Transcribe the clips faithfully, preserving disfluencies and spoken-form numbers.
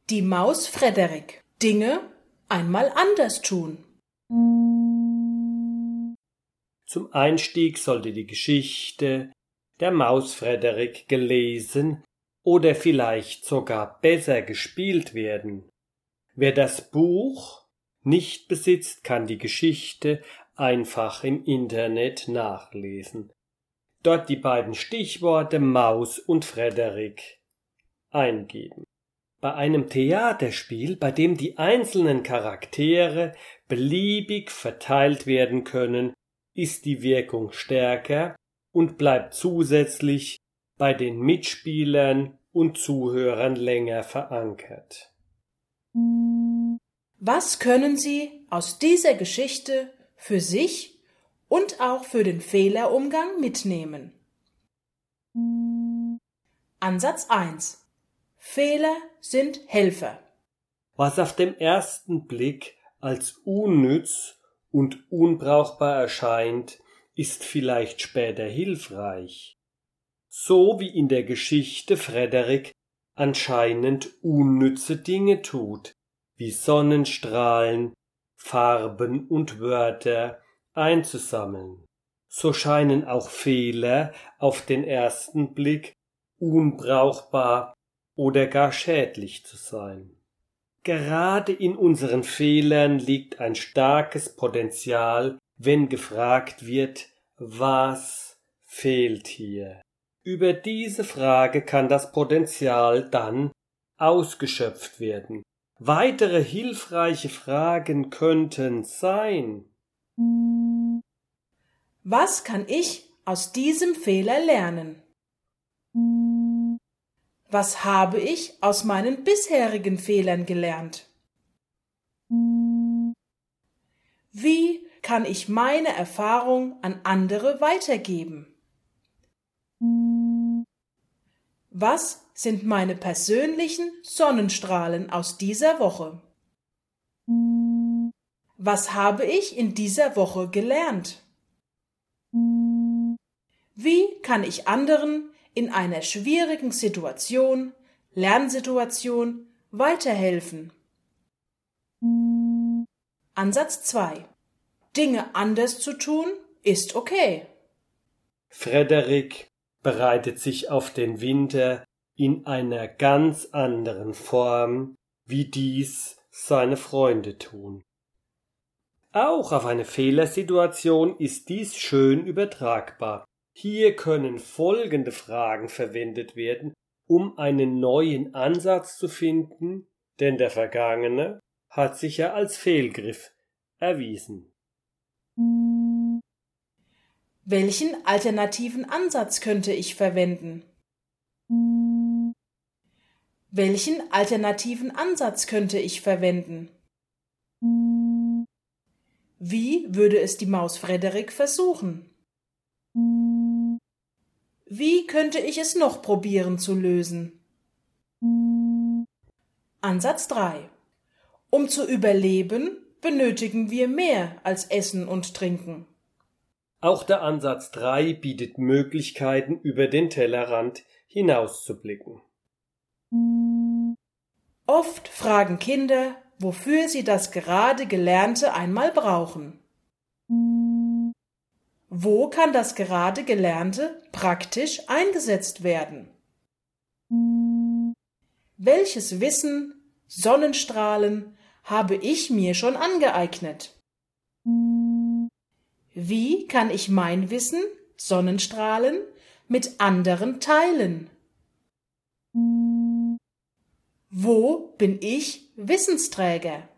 Die Maus Frederik. Dinge einmal anders tun. Zum Einstieg sollte die Geschichte der Maus Frederik gelesen oder vielleicht sogar besser gespielt werden. Wer das Buch nicht besitzt, kann die Geschichte einfach im Internet nachlesen. Dort die beiden Stichworte Maus und Frederik eingeben. Bei einem Theaterspiel, bei dem die einzelnen Charaktere beliebig verteilt werden können, ist die Wirkung stärker und bleibt zusätzlich bei den Mitspielern und Zuhörern länger verankert. Was können Sie aus dieser Geschichte für sich und auch für den Fehlerumgang mitnehmen? Ansatz eins. Fehler sind Helfer. Was auf den ersten Blick als unnütz und unbrauchbar erscheint, ist vielleicht später hilfreich. So wie in der Geschichte Frederik anscheinend unnütze Dinge tut, wie Sonnenstrahlen, Farben und Wörter einzusammeln. So scheinen auch Fehler auf den ersten Blick unbrauchbar oder gar schädlich zu sein. Gerade in unseren Fehlern liegt ein starkes Potenzial, wenn gefragt wird, was fehlt hier? Über diese Frage kann das Potenzial dann ausgeschöpft werden. Weitere hilfreiche Fragen könnten sein: Was kann ich aus diesem Fehler lernen? Was habe ich aus meinen bisherigen Fehlern gelernt? Wie kann ich meine Erfahrung an andere weitergeben? Was sind meine persönlichen Sonnenstrahlen aus dieser Woche? Was habe ich in dieser Woche gelernt? Wie kann ich anderen in einer schwierigen Situation, Lernsituation weiterhelfen? Ansatz zwei. Dinge anders zu tun ist okay. Frederik bereitet sich auf den Winter in einer ganz anderen Form, wie dies seine Freunde tun. Auch auf eine Fehlersituation ist dies schön übertragbar. Hier können folgende Fragen verwendet werden, um einen neuen Ansatz zu finden, denn der vergangene hat sich ja als Fehlgriff erwiesen. Welchen alternativen Ansatz könnte ich verwenden? Welchen alternativen Ansatz könnte ich verwenden? Wie würde es die Maus Frederik versuchen? Wie könnte ich es noch probieren zu lösen? Ansatz drei. Um zu überleben, benötigen wir mehr als Essen und Trinken. Auch der Ansatz drei bietet Möglichkeiten, über den Tellerrand hinauszublicken. Oft fragen Kinder, wofür sie das gerade Gelernte einmal brauchen. Wo kann das gerade Gelernte praktisch eingesetzt werden? Welches Wissen, Sonnenstrahlen habe ich mir schon angeeignet? Wie kann ich mein Wissen, Sonnenstrahlen, mit anderen teilen? Wo bin ich Wissensträger?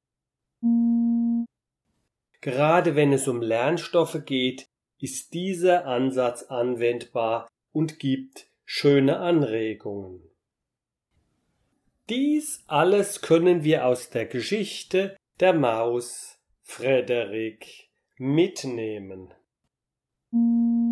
Gerade wenn es um Lernstoffe geht, ist dieser Ansatz anwendbar und gibt schöne Anregungen. Dies alles können wir aus der Geschichte der Maus Frederik mitnehmen.